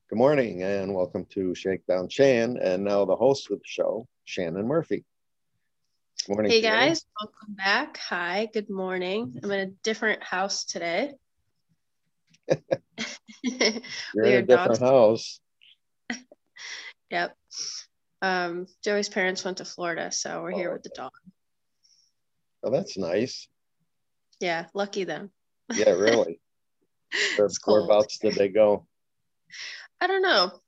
Good morning and welcome to Shakedown Shan, and now the host of the show, Shannon Murphy. Good morning, Hey Shannon. guys, welcome back. Hi, good morning. I'm in a different house today. You're We in are a different dogs. house. Yep. Joey's parents went to Florida, so we're here with the dog. Oh, that's nice. Yeah, lucky them. Yeah, really. It's cold. Whereabouts did they go? I don't know.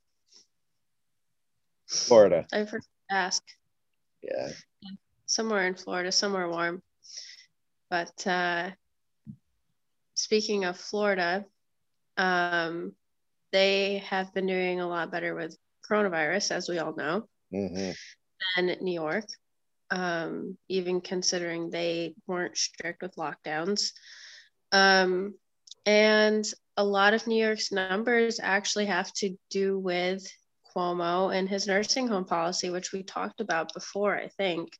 Florida. I forgot to ask. Yeah. Somewhere in Florida, somewhere warm. But speaking of Florida, they have been doing a lot better with coronavirus, as we all know, than New York. Even considering they weren't strict with lockdowns. And a lot of New York's numbers actually have to do with Cuomo and his nursing home policy, which we talked about before, I think.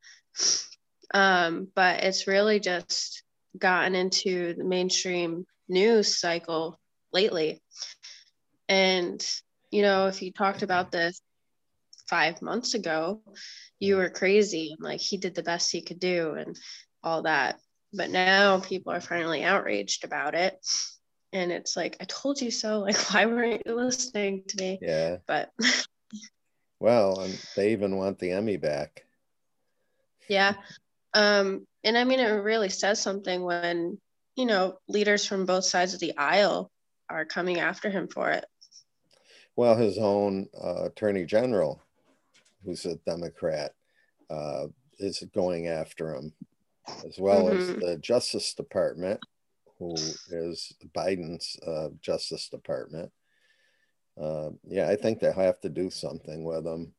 But it's really just gotten into the mainstream news cycle lately. And, if you talked about this 5 months ago, you were crazy and like he did the best he could do and all that. But now people are finally outraged about it. And it's like, I told you so. Like, why weren't you listening to me? Yeah. But well, and they even want the Emmy back. Yeah. And I mean, it really says something when, leaders from both sides of the aisle are coming after him for it. Well, his own attorney general, who's a Democrat, is going after him, as well as the Justice Department, who is Biden's Justice Department. Yeah, I think they have to do something with him.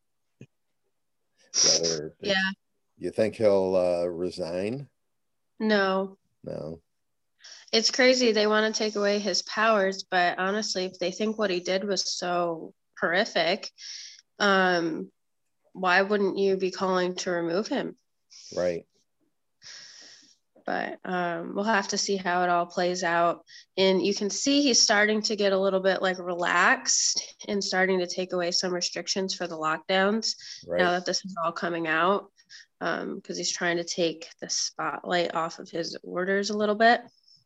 Yeah. You think he'll resign? No. It's crazy. They want to take away his powers, but honestly, if they think what he did was so horrific, why wouldn't you be calling to remove him? Right. But we'll have to see how it all plays out. And you can see he's starting to get a little bit like relaxed and starting to take away some restrictions for the lockdowns now that this is all coming out, because he's trying to take the spotlight off of his orders a little bit.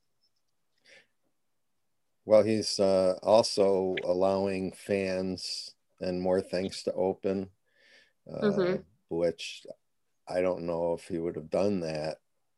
Well, he's also allowing fans and more things to open, which I don't know if he would have done that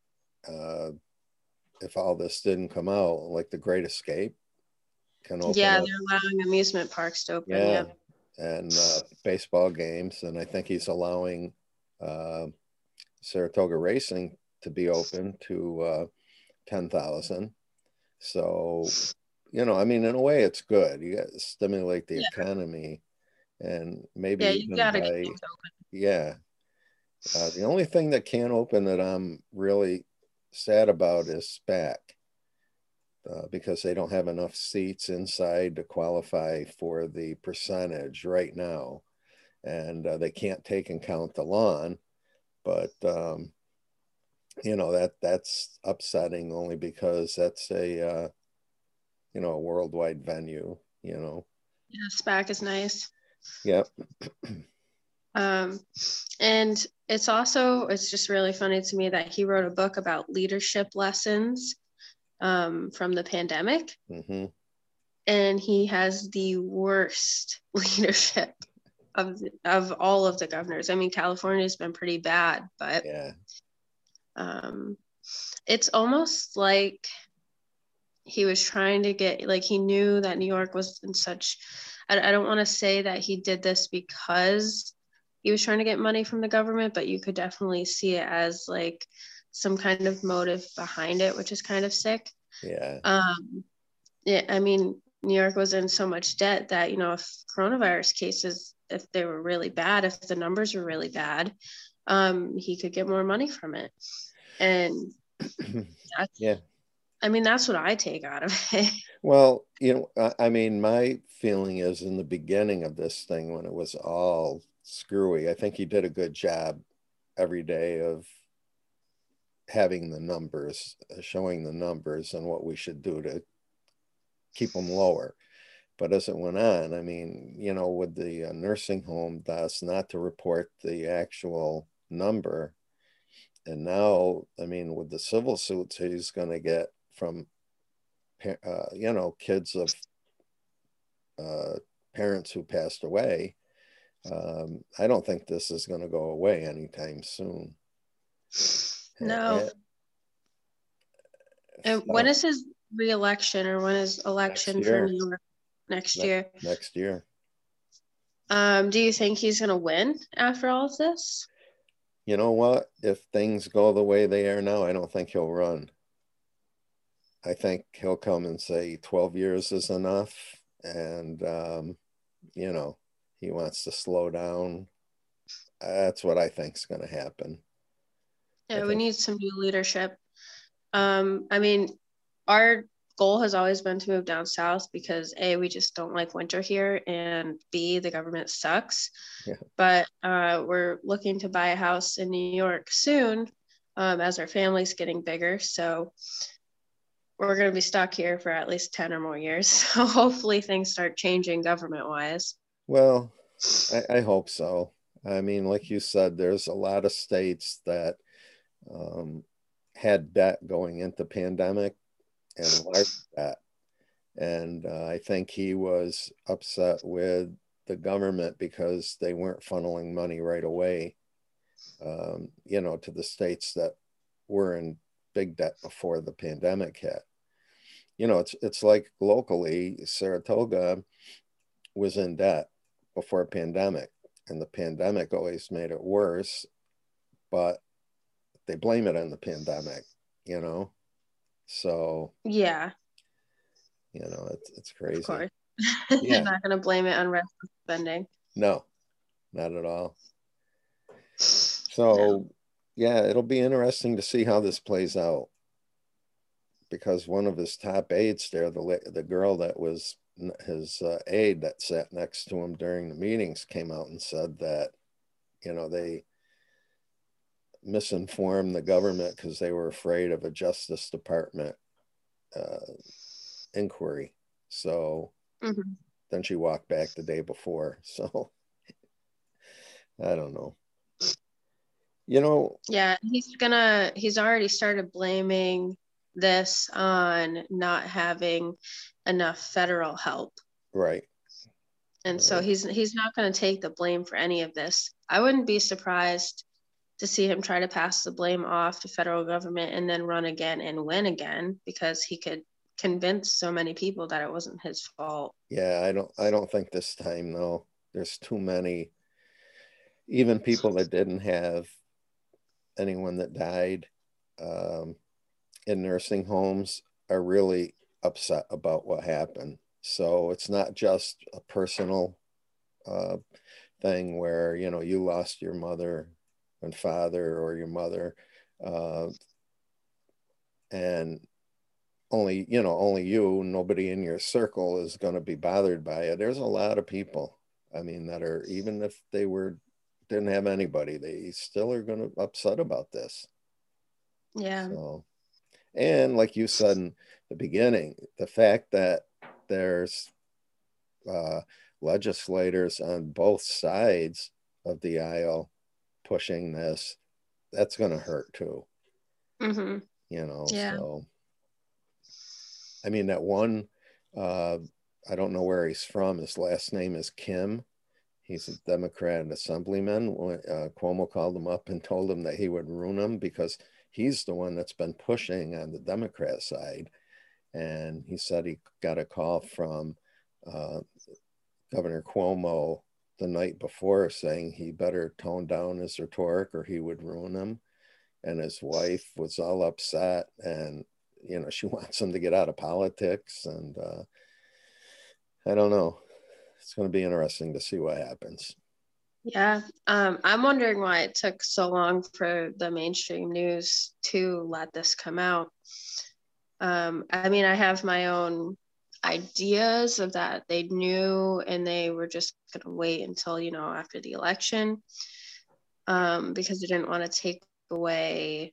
if all this didn't come out, like the Great Escape can open. Yeah, they're allowing amusement parks to open. Yeah, and baseball games, and I think he's allowing Saratoga Racing to be open to 10,000. So, I mean, in a way, it's good. You got to stimulate the economy, and maybe you gotta get things open. Yeah. The only thing that can't open that I'm really sad about is SPAC, because they don't have enough seats inside to qualify for the percentage right now, and they can't take and count the lawn. But that's upsetting only because that's a a worldwide venue. Yeah, SPAC is nice. Yep. And it's just really funny to me that he wrote a book about leadership lessons from the pandemic. And he has the worst leadership of all of the governors. I mean, California's been pretty bad, but it's almost like he was trying to get, like, he knew that New York was in such, I don't want to say that he did this because he was trying to get money from the government, but you could definitely see it as like some kind of motive behind it, which is kind of sick. Yeah. I mean, New York was in so much debt that, if coronavirus cases, if they were really bad, if the numbers were really bad, he could get more money from it. And yeah, I mean, that's what I take out of it. Well, I mean, my feeling is in the beginning of this thing when it was all screwy, I think he did a good job every day of having the numbers, showing the numbers and what we should do to keep them lower. But as it went on, I mean, with the nursing home deaths, not to report the actual number. And now, I mean, with the civil suits he's going to get from, kids of parents who passed away, I don't think this is going to go away anytime soon. No. And when is his re-election, or when is election for New York next year? Next year. Do you think he's going to win after all of this? You know what? If things go the way they are now, I don't think he'll run. I think he'll come and say 12 years is enough. And, he wants to slow down. That's what I think is going to happen. Yeah, we need some new leadership. I mean, our goal has always been to move down south because A, we just don't like winter here, and B, the government sucks. Yeah. But we're looking to buy a house in New York soon, as our family's getting bigger. So we're going to be stuck here for at least 10 or more years. So hopefully things start changing government-wise. Well, I hope so. I mean, like you said, there's a lot of states that had debt going into pandemic, and large debt. And I think he was upset with the government because they weren't funneling money right away, to the states that were in big debt before the pandemic hit. It's like locally, Saratoga was in debt before pandemic, and the pandemic always made it worse, but they blame it on the pandemic, so yeah, it's crazy. Of course. You're not going to blame it on reckless spending. No, not at all. So yeah, it'll be interesting to see how this plays out, because one of his top aides there, the girl that was his aide that sat next to him during the meetings, came out and said that they misinformed the government because they were afraid of a Justice Department inquiry. So then she walked back the day before. So I don't know. Yeah, he's already started blaming this on not having enough federal help. Right. And so he's not going to take the blame for any of this. I wouldn't be surprised to see him try to pass the blame off to federal government and then run again and win again, because he could convince so many people that it wasn't his fault. Yeah, I don't think this time though. There's too many, even people that didn't have anyone that died in nursing homes are really upset about what happened. So it's not just a personal thing where you lost your mother and father, or your mother, and only you, nobody in your circle is going to be bothered by it. There's a lot of people, I mean, that are, even if they didn't have anybody, they still are going to upset about this. Yeah. So, and like you said in the beginning, the fact that there's legislators on both sides of the aisle pushing this, that's going to hurt too. Yeah. So I mean, that one, I don't know where he's from. His last name is Kim. He's a Democrat assemblyman. Cuomo called him up and told him that he would ruin him because he's the one that's been pushing on the Democrat side. And he said he got a call from Governor Cuomo the night before saying he better tone down his rhetoric or he would ruin him. And his wife was all upset, and she wants him to get out of politics. And I don't know. It's going to be interesting to see what happens. Yeah. I'm wondering why it took so long for the mainstream news to let this come out. I mean, I have my own ideas of that. They knew, and they were just going to wait until, after the election, because they didn't want to take away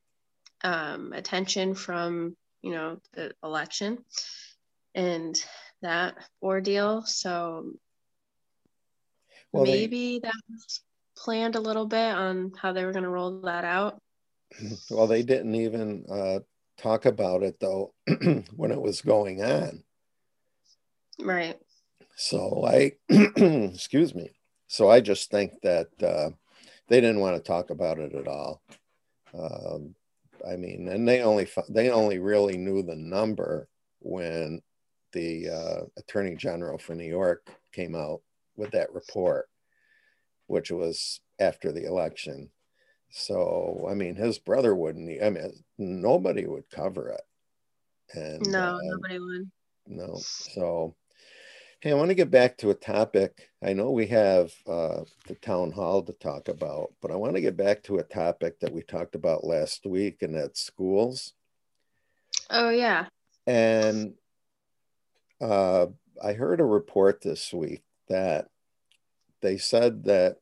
attention from, the election. And that ordeal. So well, maybe that was planned a little bit on how they were going to roll that out. Well, they didn't even talk about it though when it was going on. Right. So I, excuse me. So I just think that they didn't want to talk about it at all. I mean, and they only really knew the number when the Attorney General for New York came out with that report, which was after the election. So, I mean, his brother wouldn't, I mean, nobody would cover it. And no, nobody would. No. So, hey, I want to get back to a topic. I know we have the town hall to talk about, but I want to get back to a topic that we talked about last week, and that's schools. Oh, yeah. And I heard a report this week that they said that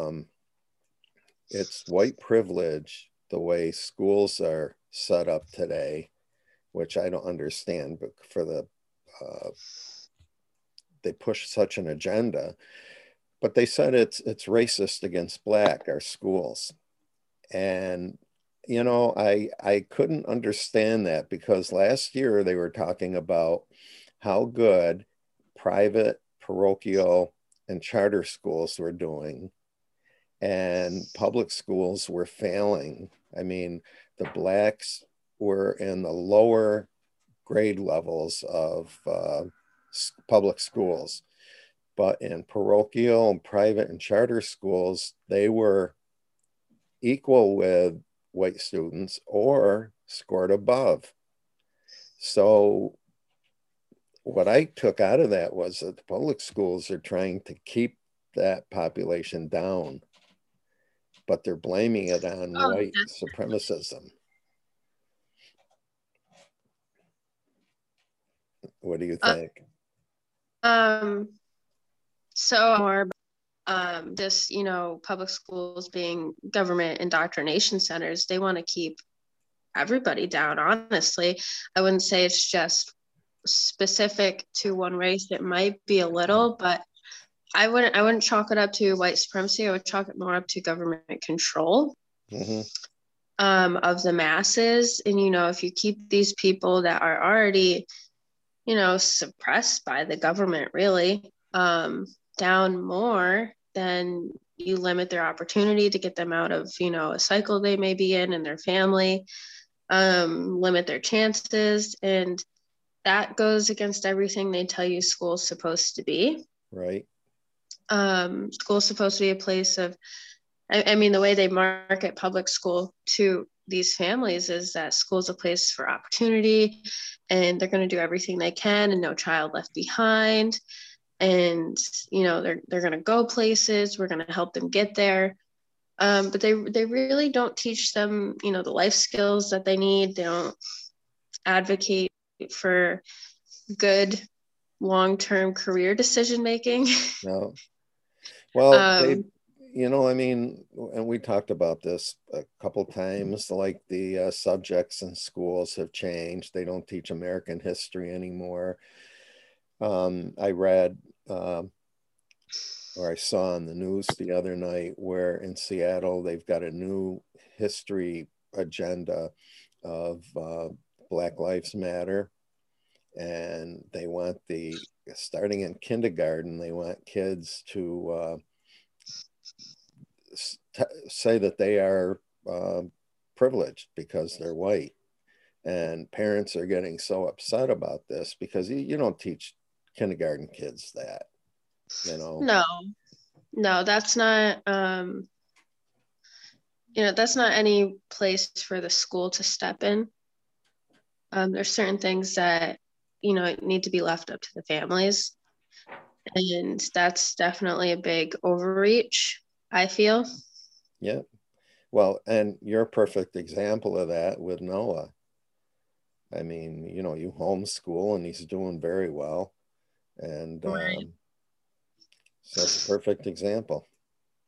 it's white privilege the way schools are set up today, which I don't understand, but they push such an agenda. But they said it's racist against Black, our schools. And I couldn't understand that, because last year they were talking about how good private, parochial, and charter schools were doing, and public schools were failing. I mean, the Blacks were in the lower grade levels of public schools, but in parochial and private and charter schools, they were equal with white students or scored above. So what I took out of that was that the public schools are trying to keep that population down, but they're blaming it on white supremacism. What do you think? So more just, public schools being government indoctrination centers, they want to keep everybody down, honestly. I wouldn't say it's just specific to one race. It might be a little, but I wouldn't chalk it up to white supremacy. I would chalk it more up to government control of the masses. And, if you keep these people that are already, suppressed by the government, really, down more, then you limit their opportunity to get them out of, a cycle they may be in and their family, limit their chances. And that goes against everything they tell you school's supposed to be. Right. School's supposed to be a place of, I mean, the way they market public school to these families is that school's a place for opportunity, and they're going to do everything they can, and no child left behind. And, they're going to go places. We're going to help them get there. But they really don't teach them, the life skills that they need. They don't advocate for good long-term career decision making. No. Well, I mean, and we talked about this a couple times, like the subjects in schools have changed. They don't teach American history anymore. I read or I saw on the news the other night where in Seattle, they've got a new history agenda of Black Lives Matter. And they want starting in kindergarten, they want kids to say that they are privileged because they're white. And parents are getting so upset about this because you don't teach kindergarten kids that, No, that's not, that's not any place for the school to step in. There's certain things that, need to be left up to the families. And that's definitely a big overreach, I feel. Yeah. Well, and you're a perfect example of that with Noah. I mean, you homeschool and he's doing very well. And right. So it's a perfect example.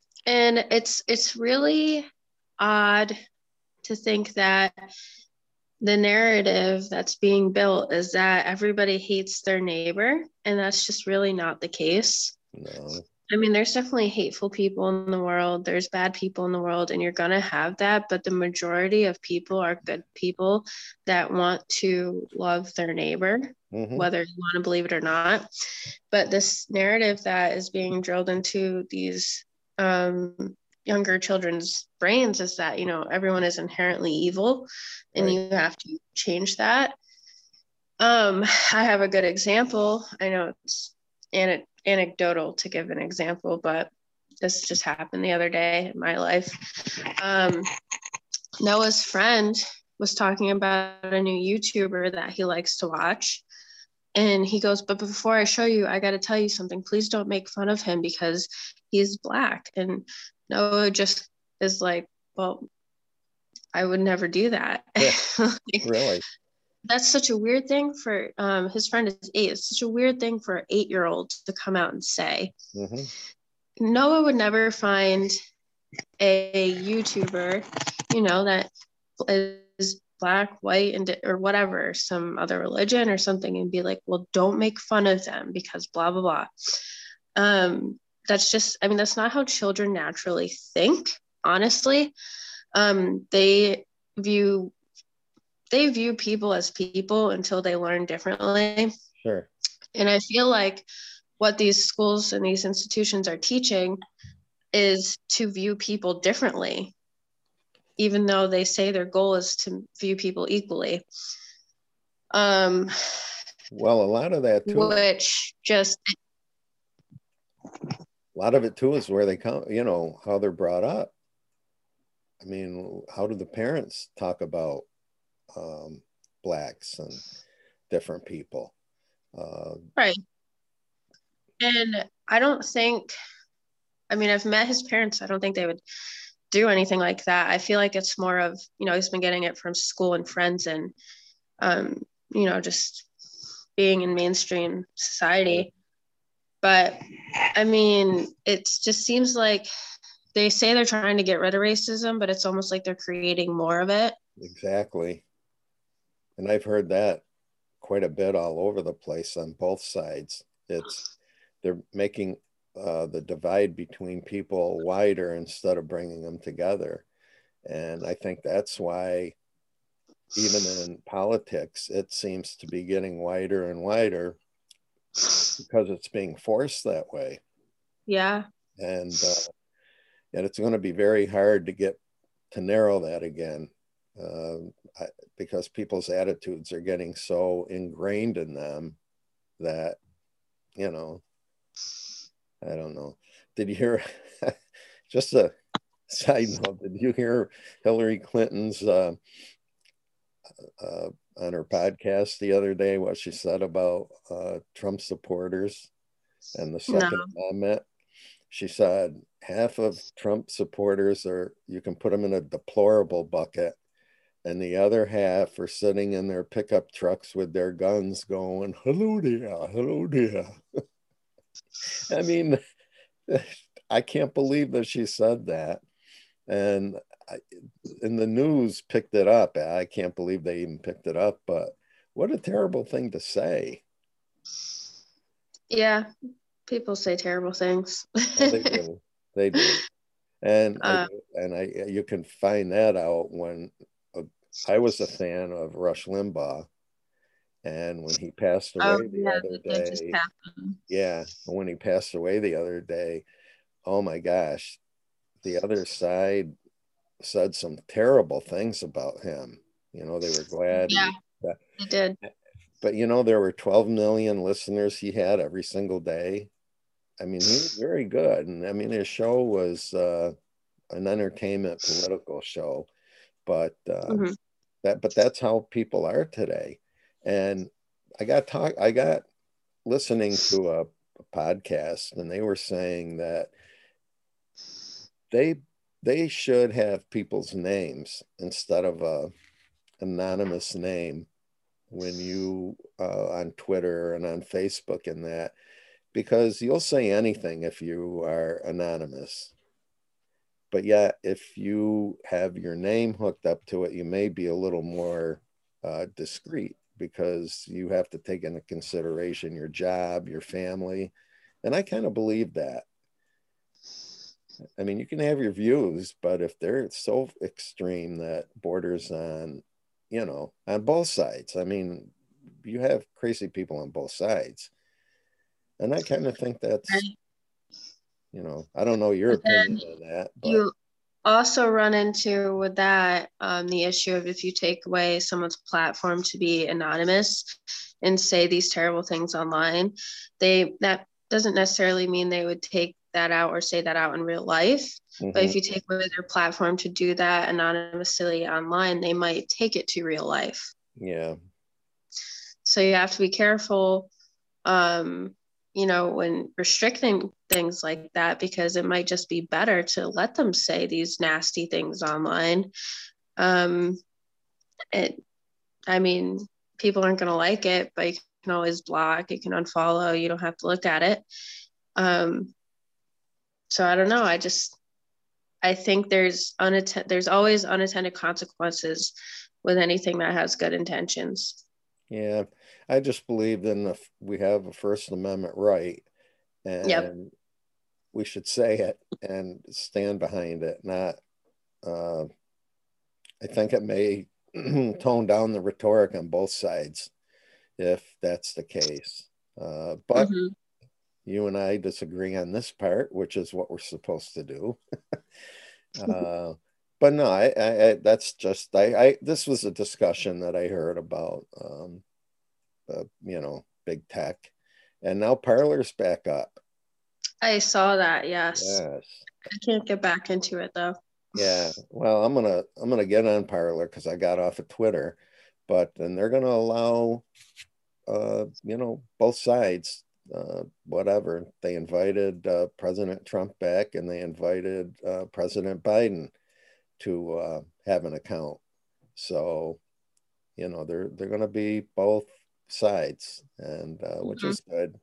And it's really odd to think that the narrative that's being built is that everybody hates their neighbor, and that's just really not the case. No. I mean, there's definitely hateful people in the world, there's bad people in the world, and you're going to have that, but the majority of people are good people that want to love their neighbor, whether you want to believe it or not. But this narrative that is being drilled into these younger children's brains is that, you know, everyone is inherently evil, and Right. you have to change that. I have a good example. I know it's anecdotal to give an example, but this just happened the other day in my life. Noah's friend was talking about a new YouTuber that he likes to watch. And he goes, but before I show you, I got to tell you something. Please don't make fun of him because he's Black. And Noah just is like, well, I would never do that. Yeah, like, really? That's such a weird thing for his friend is 8. It's such a weird thing for an 8-year-old to come out and say. Noah would never find a YouTuber, you know, that is Black, white, and or whatever, some other religion or something, and be like, well, don't make fun of them because blah blah blah. That's just, I mean, that's not how children naturally think, honestly. They view people as people until they learn differently. Sure. And I feel like what these schools and these institutions are teaching is to view people differently, even though they say their goal is to view people equally. Well, a lot of that too. Which just, a lot of it too is where they come, you know, how they're brought up. I mean, how do the parents talk about Blacks and different people? Right. And I don't think, I mean, I've met his parents. I don't think they would do anything like that. I feel like it's more of, you know, he's been getting it from school and friends and, you know, just being in mainstream society. But I mean, it just seems like they say they're trying to get rid of racism, but it's almost like they're creating more of it. Exactly. And I've heard that quite a bit all over the place on both sides. They're making the divide between people wider instead of bringing them together. And I think that's why, even in politics, it seems to be getting wider and wider because it's being forced that way. Yeah. And it's going to be very hard to get to narrow that again, because people's attitudes are getting so ingrained in them that, you know, I don't know. Did you hear, just a side note, did you hear Hillary Clinton's on her podcast the other day, what she said about Trump supporters and the Second Amendment? She said half of Trump supporters you can put them in a deplorable bucket, and the other half are sitting in their pickup trucks with their guns going, hello there, hello there. I mean, I can't believe that she said that. And the news picked it up. I can't believe they even picked it up, but what a terrible thing to say. Yeah, people say terrible things. Oh, they do. They do. And you can find that out when I was a fan of Rush Limbaugh, and when he passed away the other day, when he passed away the other day, oh my gosh, the other side said some terrible things about him. You know, they were glad. Yeah, he did. But you know, there were 12 million listeners he had every single day. I mean, he was very good. And I mean, his show was an entertainment political show, but that's how people are today. And I got listening to a podcast, and they were saying that they should have people's names instead of a anonymous name when you on Twitter and on Facebook and that, because you'll say anything if you are anonymous. But yeah, if you have your name hooked up to it, you may be a little more discreet, because you have to take into consideration your job, your family. And I kind of believe that. I mean, you can have your views, but if they're so extreme that borders on, on both sides, I mean, you have crazy people on both sides. And I kind of think that's, I don't know your opinion on that, but you also run into with that the issue of if you take away someone's platform to be anonymous and say these terrible things online, that doesn't necessarily mean they would take that out or say that out in real life. But if you take away their platform to do that anonymously online, they might take it to real life. Yeah. So you have to be careful, when restricting things like that, because it might just be better to let them say these nasty things online. I mean, people aren't going to like it, but you can always block, you can unfollow, you don't have to look at it. So I don't know. I think there's always unintended consequences with anything that has good intentions. Yeah, I just believe we have a First Amendment right, and we should say it and stand behind it. Not, I think it may tone down the rhetoric on both sides if that's the case. But you and I disagree on this part, which is what we're supposed to do. But no, that's just, this was a discussion that I heard about, big tech, and now Parler's back up. I saw that. Yes. Yes. I can't get back into it though. Yeah. Well, I'm gonna get on Parler because I got off of Twitter, but then they're gonna allow, both sides. Whatever. They invited President Trump back, and they invited President Biden to have an account. So, they're going to be both sides, and which is good.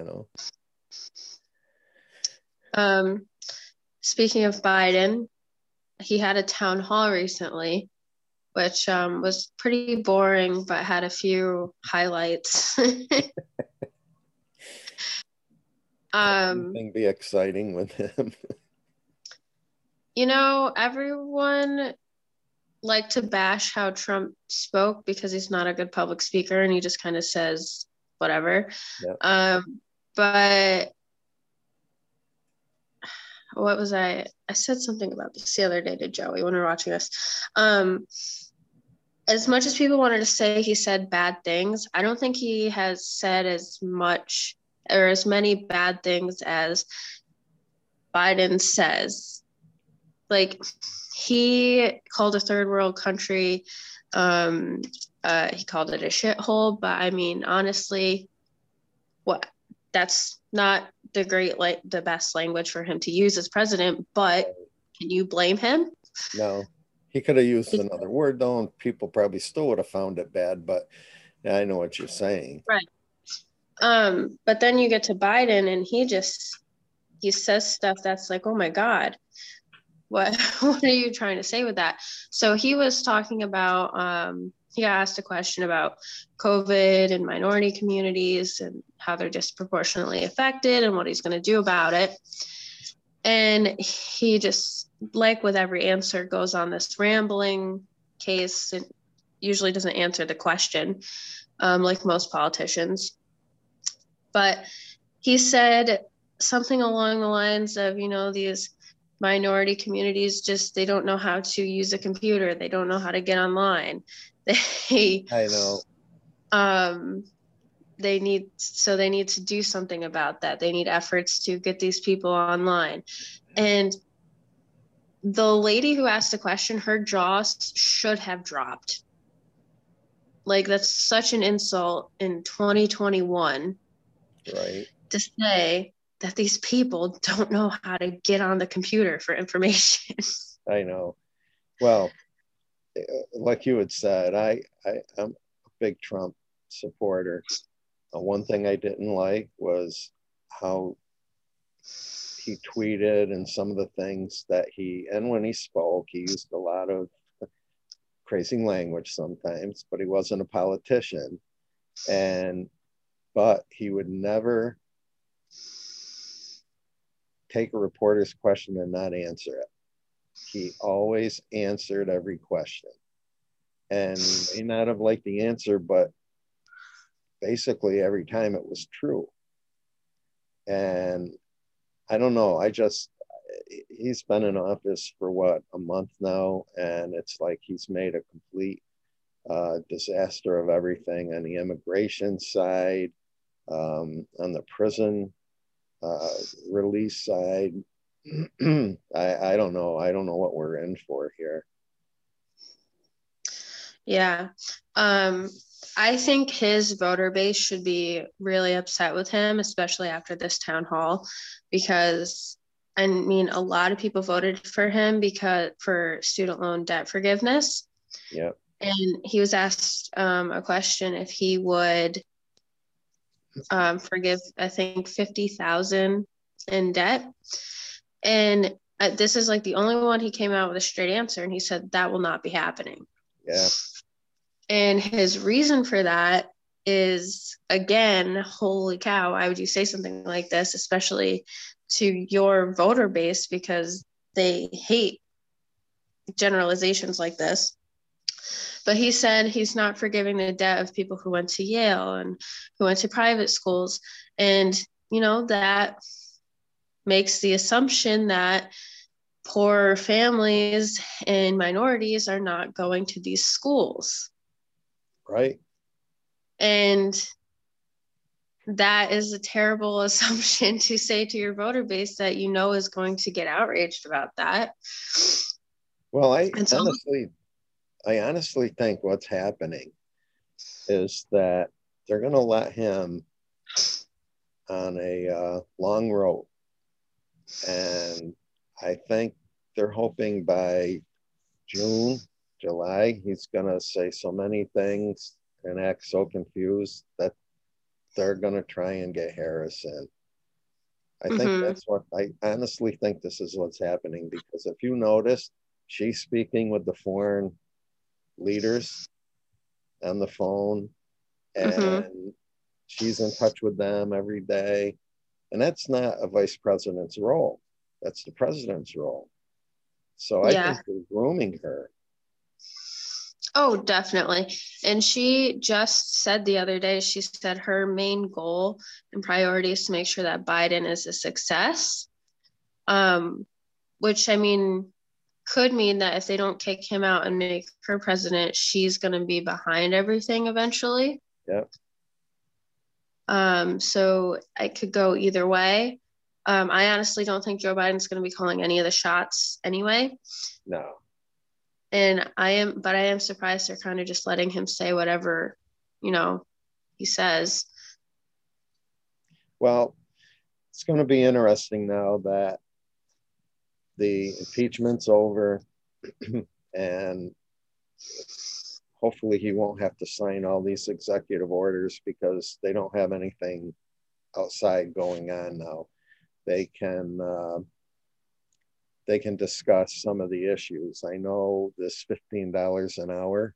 Speaking of Biden, he had a town hall recently, which was pretty boring, but had a few highlights. Anything be exciting with him? Everyone liked to bash how Trump spoke because he's not a good public speaker and he just kind of says whatever. Yep. But what was I said something about this the other day to Joey when we were watching this. As much as people wanted to say he said bad things, I don't think he has said as much or as many bad things as Biden says. Like, he called a third world country, he called it a shithole, but I mean, honestly, that's not the best language for him to use as president, but can you blame him? No, he could have used another word though, and people probably still would have found it bad, but I know what you're saying. Right. But then you get to Biden and he says stuff that's like, oh my God, what are you trying to say with that? So he was talking about, he asked a question about COVID and minority communities and how they're disproportionately affected and what he's going to do about it. And he just, like with every answer, goes on this rambling case and usually doesn't answer the question, like most politicians. But he said something along the lines of, these minority communities they don't know how to use a computer. They don't know how to get online. I know. They need to do something about that. They need efforts to get these people online. And the lady who asked the question, her jaw should have dropped. Like, that's such an insult in 2021. Right. To say that these people don't know how to get on the computer for information. I know. Well, like you had said, I'm a big Trump supporter. One thing I didn't like was how he tweeted and some of the things that and when he spoke, he used a lot of crazy language sometimes, but he wasn't a politician. But he would never take a reporter's question and not answer it. He always answered every question. And he may not have liked the answer, but basically every time it was true. And I don't know, he's been in office for what, a month now, and it's like he's made a complete disaster of everything on the immigration side, on the prison release side. I don't know. I don't know what we're in for here. Yeah. I think his voter base should be really upset with him, especially after this town hall, because I mean, a lot of people voted for him for student loan debt forgiveness. Yep. And he was asked a question if he would forgive, I think, $50,000 in debt. And this is like the only one he came out with a straight answer. And he said that will not be happening. Yeah. And his reason for that is, again, holy cow, why would you say something like this, especially to your voter base, because they hate generalizations like this. But he said he's not forgiving the debt of people who went to Yale and who went to private schools. And, you know, that makes the assumption that poor families and minorities are not going to these schools. Right. And that is a terrible assumption to say to your voter base that you know is going to get outraged about that. Well, I honestly think what's happening is that they're going to let him on a long road. And I think they're hoping by June, July, he's going to say so many things and act so confused that they're going to try and get Harris in. I think that's what I honestly think this is what's happening, because if you notice, she's speaking with the foreign leaders on the phone, and she's in touch with them every day. And that's not a vice president's role. That's the president's role. So I think they're grooming her. Oh, definitely. And she just said the other day, she said her main goal and priority is to make sure that Biden is a success. Which, I mean, could mean that if they don't kick him out and make her president, she's going to be behind everything eventually. Yep. So it could go either way. I honestly don't think Joe Biden's going to be calling any of the shots anyway. No. And I am surprised they're kind of just letting him say whatever, you know, he says. Well, it's going to be interesting now that the impeachment's over and hopefully he won't have to sign all these executive orders because they don't have anything outside going on now. They can discuss some of the issues. I know this $15 an hour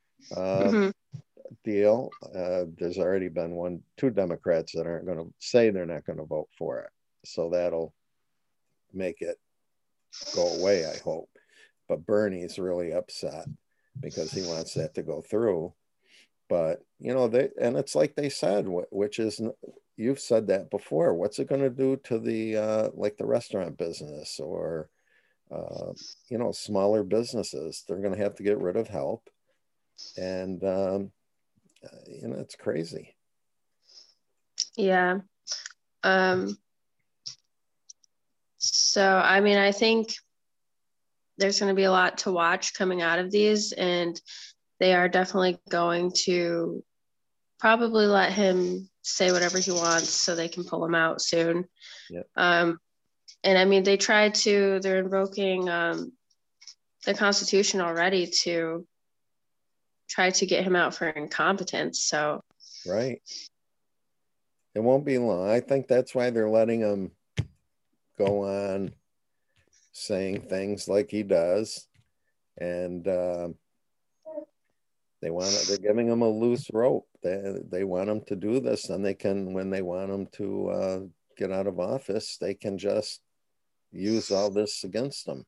deal. There's already been two Democrats that aren't going to say they're not going to vote for it. So that'll make it go away, I hope. But Bernie's really upset because he wants that to go through. But, you know, and it's like they said, which is, you've said that before. What's it going to do to the, like the restaurant business or, you know, smaller businesses? They're going to have to get rid of help. And, you know, it's crazy. Yeah. So, I mean, I think there's going to be a lot to watch coming out of these, and they are definitely going to probably let him say whatever he wants so they can pull him out soon. Yep. And I mean, they're invoking the Constitution already to try to get him out for incompetence. So, right. It won't be long. I think that's why they're letting him go on saying things like he does. And they're giving them a loose rope. They want them to do this, and they can, when they want them to get out of office, they can just use all this against them.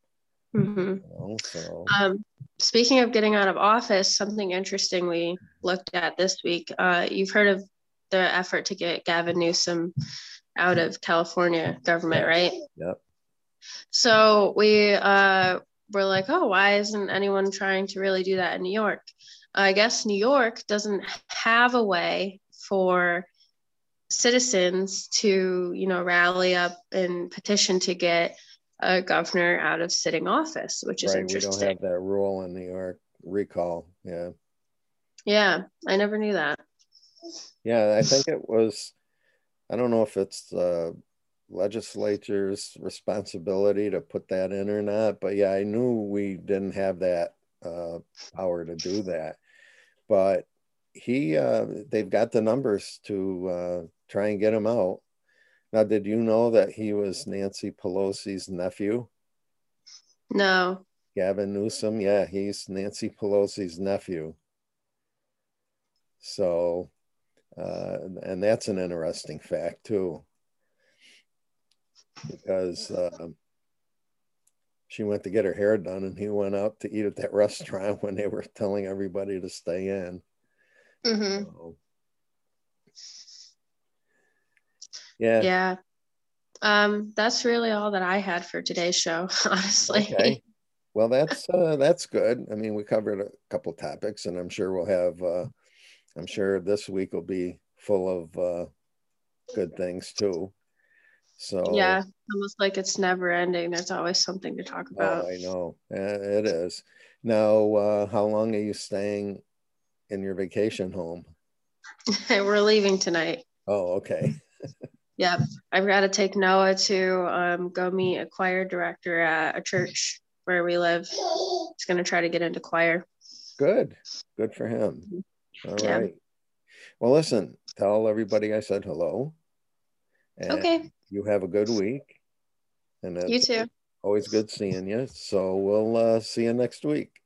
So. Speaking of getting out of office, something interesting we looked at this week. You've heard of the effort to get Gavin Newsom out of California government, right? Yep. So we were like, oh, why isn't anyone trying to really do that in New York? I guess New York doesn't have a way for citizens to, rally up and petition to get a governor out of sitting office, which is interesting. We don't have that rule in New York. Recall. Yeah, I never knew that. Yeah, I think it was, I don't know if it's the legislature's responsibility to put that in or not, but yeah, I knew we didn't have that power to do that. But they've got the numbers to try and get him out. Now, did you know that he was Nancy Pelosi's nephew? No. Gavin Newsom, yeah, he's Nancy Pelosi's nephew. So, and that's an interesting fact too, because she went to get her hair done and he went out to eat at that restaurant when they were telling everybody to stay in. So, yeah. That's really all that I had for today's show, honestly. Okay. Well, that's good. I mean, we covered a couple topics, and I'm sure we'll have I'm sure this week will be full of good things too. So yeah, almost like it's never ending. There's always something to talk about. Oh, I know. It is. Now, how long are you staying in your vacation home? We're leaving tonight. Oh, okay. Yep. I've got to take Noah to go meet a choir director at a church where we live. He's going to try to get into choir. Good for him. All right. Well, listen, tell everybody I said hello. And okay. You have a good week. And you too. Always good seeing you. So we'll see you next week.